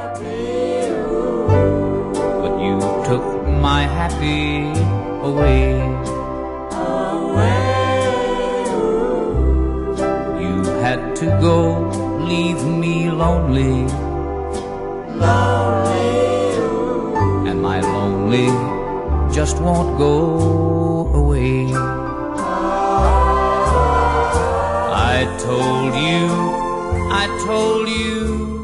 but you took my happy away. You had to go, leave me lonely, and my lonely just won't go away. I told you